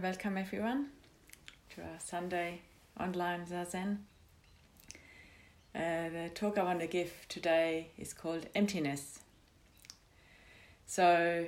welcome everyone to our Sunday online Zazen. The talk I want to give today is called Emptiness. So,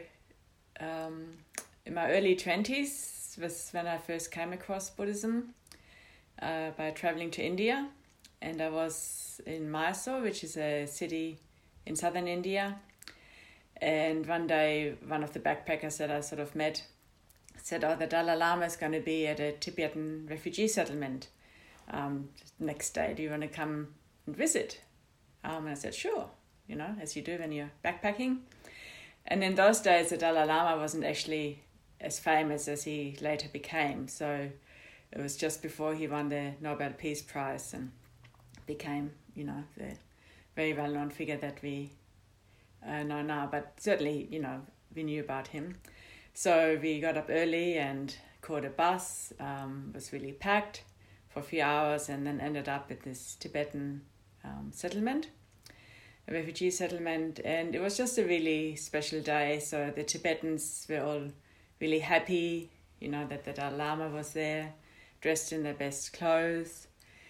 in my early 20s was when I first came across Buddhism by traveling to India, and I was in Mysore, which is a city in southern India. And one day, one of the backpackers that I sort of met said, the Dalai Lama is going to be at a Tibetan refugee settlement next day. Do you want to come and visit? And I said, sure, as you do when you're backpacking. And in those days, the Dalai Lama wasn't actually as famous as he later became. So it was just before he won the Nobel Peace Prize and became, the very well-known figure that we know now. But certainly, we knew about him. So we got up early and caught a bus, was really packed for a few hours, and then ended up at this Tibetan settlement, a refugee settlement. And it was just a really special day. So the Tibetans were all really happy, that the Dalai Lama was there, dressed in their best clothes.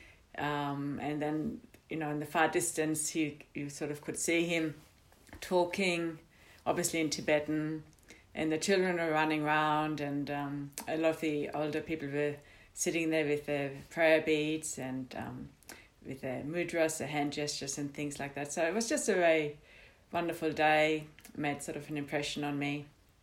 And then, in the far distance, you sort of could see him talking, obviously in Tibetan. And the children were running around, and a lot of the older people were sitting there with their prayer beads and with their mudras, their hand gestures and things like that. So it was just a very wonderful day, made sort of an impression on me.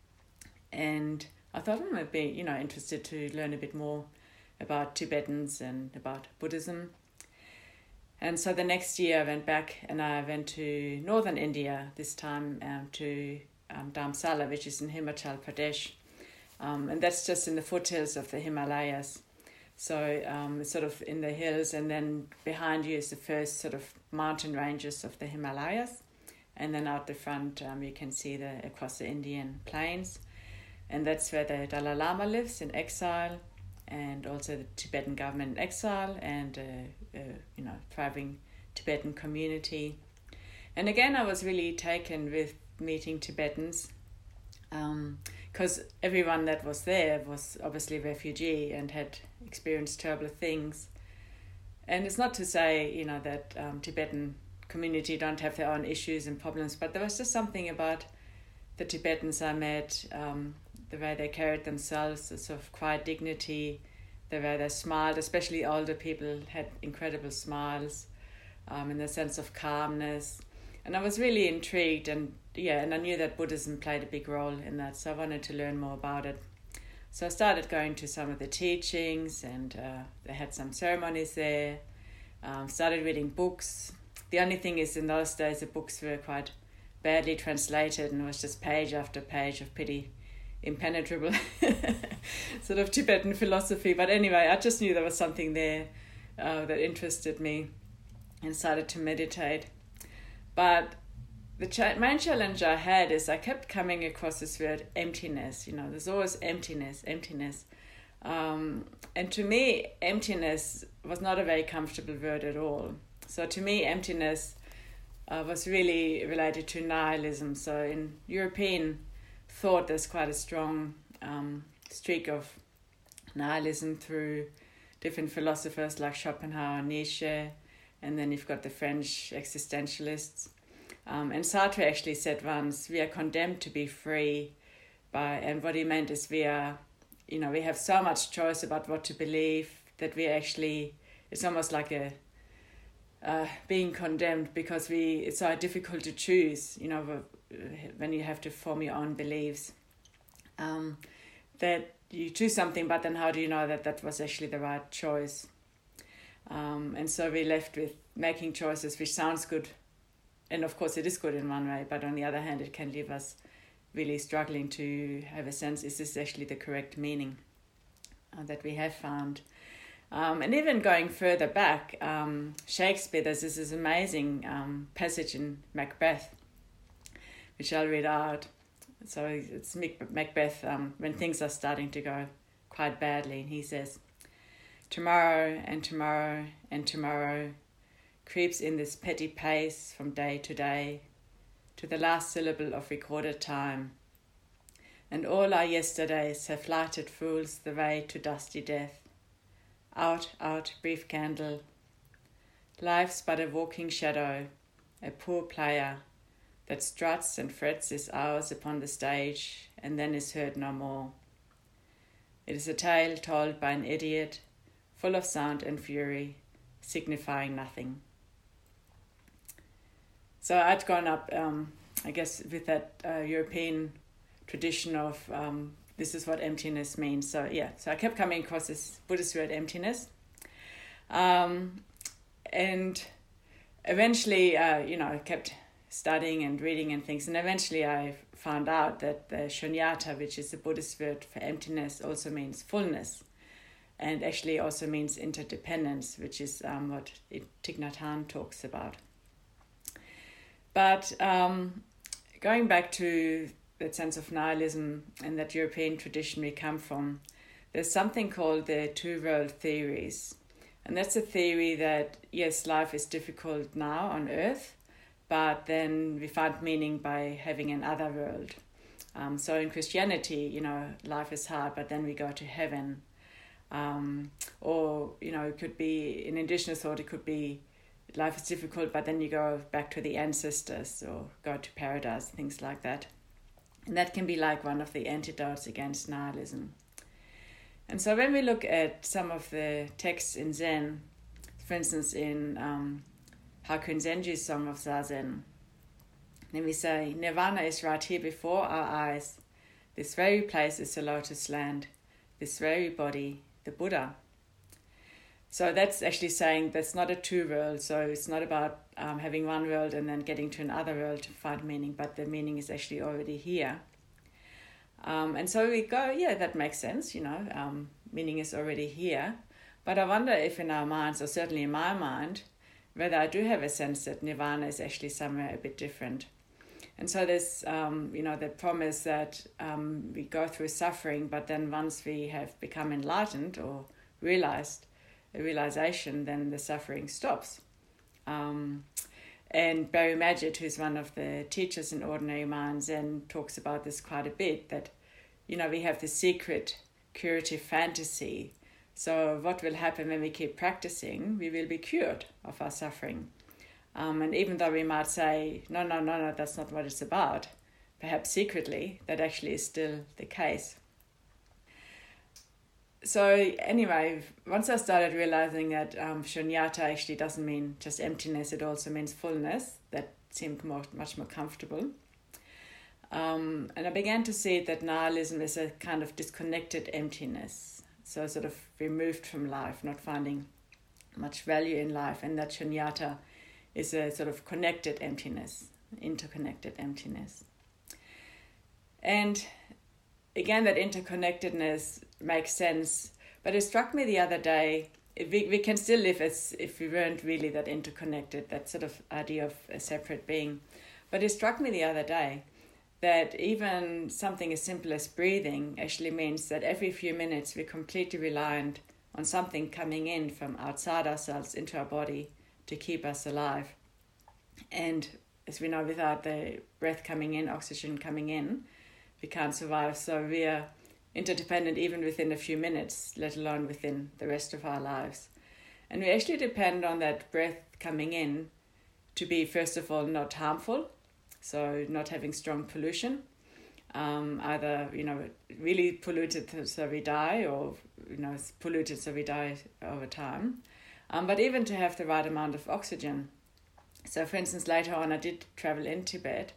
And I thought I'd be, interested to learn a bit more about Tibetans and about Buddhism. And so the next year I went back and I went to northern India, this time to Dharamsala, which is in Himachal Pradesh, and that's just in the foothills of the Himalayas. So it's sort of in the hills, and then behind you is the first sort of mountain ranges of the Himalayas, and then out the front you can see across the Indian plains, and that's where the Dalai Lama lives in exile, and also the Tibetan government in exile, and thriving Tibetan community. And again, I was really taken with meeting Tibetans, because everyone that was there was obviously a refugee and had experienced terrible things. And it's not to say, that Tibetan community don't have their own issues and problems, but there was just something about the Tibetans I met, the way they carried themselves, the sort of quiet dignity, the way they smiled, especially older people had incredible smiles, and the sense of calmness. And I was really intrigued, and I knew that Buddhism played a big role in that, so I wanted to learn more about it. So I started going to some of the teachings, and they had some ceremonies there, started reading books. The only thing is, in those days, the books were quite badly translated, and it was just page after page of pretty impenetrable sort of Tibetan philosophy. But anyway, I just knew there was something there that interested me, and started to meditate. But the main challenge I had is I kept coming across this word emptiness. There's always emptiness. And to me, emptiness was not a very comfortable word at all. So to me, emptiness was really related to nihilism. So in European thought, there's quite a strong streak of nihilism through different philosophers like Schopenhauer, Nietzsche, and then you've got the French existentialists. And Sartre actually said once, we are condemned to be free, and what he meant is we are, we have so much choice about what to believe that we actually, it's almost like being condemned because it's so difficult to choose, when you have to form your own beliefs, that you choose something, but then how do you know that that was actually the right choice? And so we're left with making choices, which sounds good. And of course it is good in one way, but on the other hand, it can leave us really struggling to have a sense, is this actually the correct meaning that we have found? And even going further back, Shakespeare, there's this amazing passage in Macbeth, which I'll read out. So it's Macbeth when things are starting to go quite badly. And he says, tomorrow and tomorrow and tomorrow creeps in this petty pace from day to day to the last syllable of recorded time. and all our yesterdays have lighted fools the way to dusty death. Out, out, brief candle. Life's but a walking shadow, a poor player that struts and frets his hours upon the stage and then is heard no more. It is a tale told by an idiot, full of sound and fury, signifying nothing. So I'd grown up, I guess, with that European tradition of this is what emptiness means. So I kept coming across this Buddhist word emptiness. And eventually, I kept studying and reading and things. And eventually I found out that the shunyata, which is the Buddhist word for emptiness, also means fullness. And actually also means interdependence, which is what Thich Nhat Hanh talks about. But going back to that sense of nihilism and that European tradition we come from, there's something called the two-world theories. And that's a theory that, yes, life is difficult now on Earth, but then we find meaning by having another world. So in Christianity, life is hard, but then we go to heaven. Or, it could be, in indigenous thought, it could be life is difficult, but then you go back to the ancestors or go to paradise, things like that. And that can be like one of the antidotes against nihilism. And so when we look at some of the texts in Zen, for instance, in Hakuin Zenji's Song of Zazen, then we say, Nirvana is right here before our eyes. This very place is the lotus land. This very body, the Buddha. So that's actually saying that's not a two world. So it's not about having one world and then getting to another world to find meaning, but the meaning is actually already here. And so we go, that makes sense, meaning is already here. But I wonder if in our minds, or certainly in my mind, whether I do have a sense that nirvana is actually somewhere a bit different. And so there's, the promise that we go through suffering, but then once we have become enlightened or realized a realization, then the suffering stops. And Barry Magid, who's one of the teachers in Ordinary Mind Zen, talks about this quite a bit, that, we have this secret curative fantasy. So what will happen when we keep practicing? We will be cured of our suffering. And even though we might say, no, that's not what it's about, perhaps secretly, that actually is still the case. So anyway, once I started realizing that shunyata actually doesn't mean just emptiness, it also means fullness, that seemed much more comfortable. And I began to see that nihilism is a kind of disconnected emptiness, so sort of removed from life, not finding much value in life, and that shunyata is a sort of connected emptiness, interconnected emptiness. And again, that interconnectedness makes sense, but it struck me the other day, we can still live as if we weren't really that interconnected, that sort of idea of a separate being. But it struck me the other day that even something as simple as breathing actually means that every few minutes we're completely reliant on something coming in from outside ourselves into our body to keep us alive. And as we know, without the breath coming in, oxygen coming in, we can't survive. So we are interdependent even within a few minutes, let alone within the rest of our lives. And we actually depend on that breath coming in to be, first of all, not harmful, so not having strong pollution, either, really polluted so we die, or, it's polluted so we die over time. But even to have the right amount of oxygen. So for instance, later on I did travel in Tibet,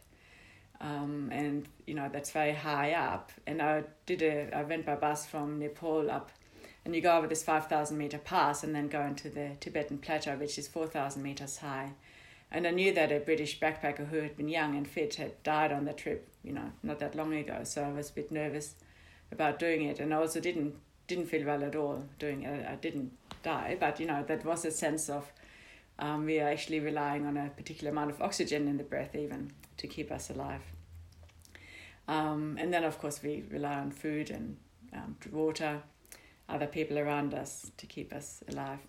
and that's very high up, and I went by bus from Nepal up, and you go over this 5,000 meter pass and then go into the Tibetan plateau, which is 4,000 meters high. And I knew that a British backpacker who had been young and fit had died on that trip, not that long ago, so I was a bit nervous about doing it, and I also didn't feel well at all doing it. I didn't die, but that was a sense of we are actually relying on a particular amount of oxygen in the breath even to keep us alive. And then of course we rely on food and water, other people around us to keep us alive.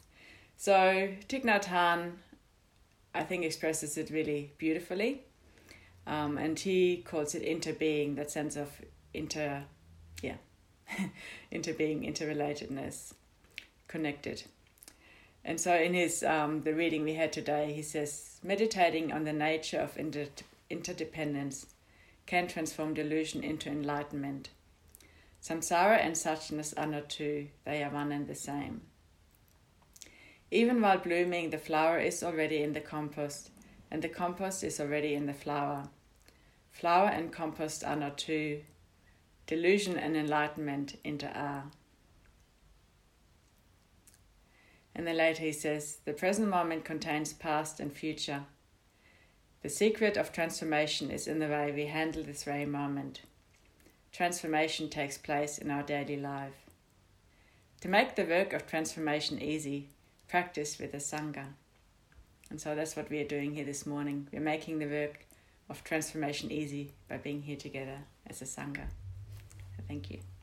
So Thich Nhat Hanh, I think, expresses it really beautifully, and he calls it interbeing, that sense of into being interrelatedness, connected. And so in his the reading we had today, he says, meditating on the nature of interdependence can transform delusion into enlightenment. Samsara and suchness are not two, they are one and the same. Even while blooming, the flower is already in the compost, and the compost is already in the flower. Flower and compost are not two. Delusion and enlightenment are. And then later he says, the present moment contains past and future. The secret of transformation is in the way we handle this very moment. Transformation takes place in our daily life. To make the work of transformation easy, practice with the Sangha. And so that's what we are doing here this morning. We're making the work of transformation easy by being here together as a Sangha. So thank you.